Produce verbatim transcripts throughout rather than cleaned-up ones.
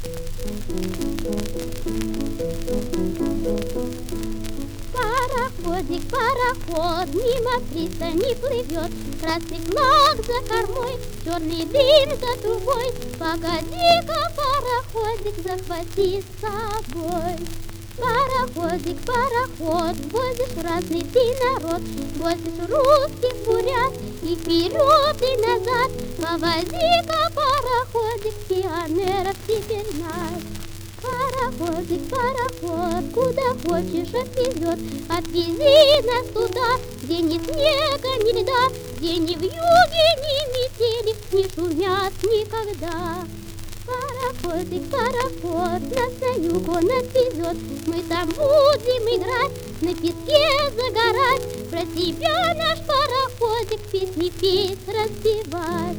Пароходик, пароход, мимо пристани плывет, красный флаг за кормой, черный дым за трубой. Погоди-ка, пароходик, захвати с собой. Пароходик, пароход, возишь разный ты народ, возишь русских бурят и вперед и назад. Повози-ка, пароходик, пионеров теперь нас. Пароходик, пароход, куда хочешь отвезет, отвези нас туда, где ни снега, ни льда, где ни вьюги, ни метели не шумят никогда. Пароходик, пароход, нас на юг он отвезет, мы там будем играть, на песке загорать, про себя наш пароходик песни петь, распевать.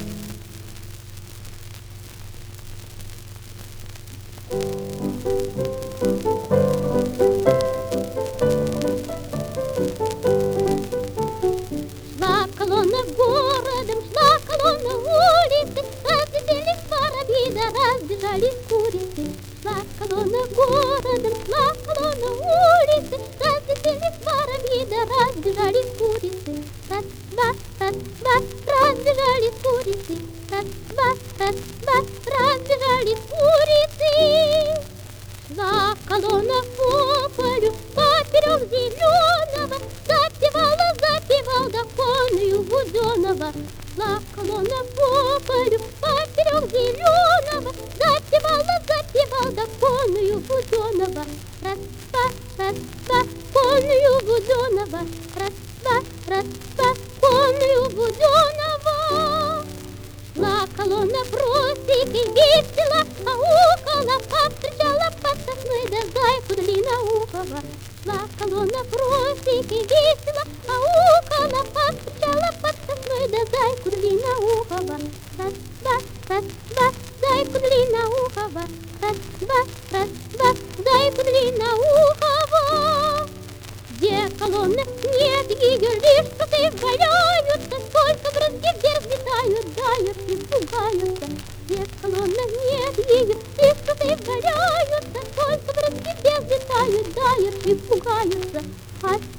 Шла колонна городом, шла колонна улицы, разлетелись воробьи, да разбежались курицы. Шла колонна городом, шла колонна улицы, разлетелись воробьи, да разбежались курицы. Раз, два, раз, два, разбежались курицы. Раз, два, раз, два, разбежались курицы. Шла колонна по полю, поперек зеленого, запевала, запевал доконную Буденова. Шла колонна по полю, поперек зеленого, запевала, запевал доконную Буденова. Раз, два, раз, два, конную Буденова. Раз, два, раз, два, конную Буденова. Шла колонна просекой весело, аукала, повстречала под сосной, да зайку длинноухого. Шла колонна просекой весело, аукала, повстречала под сосной, да зайку длинноухого. Раз, два, раз, два, зайку длинноухого. Раз, два, раз, два, зайку длинноухого. Где колонна? Нет ее, лишь коты валяются, сколько брызги вверх взлетают, дают и пугаются. Где колонна? Нет ее, лишь коты валяются, сколько брызги вверх взлетают, дают и пугаются.